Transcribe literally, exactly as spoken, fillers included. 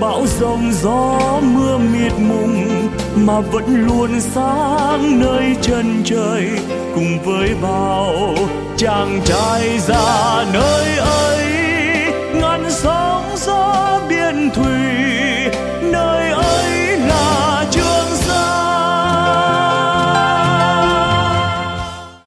bão giông gió mưa mịt mùng mà vẫn luôn sáng nơi chân trời, cùng với bao chàng trai già nơi ấy ngăn sóng gió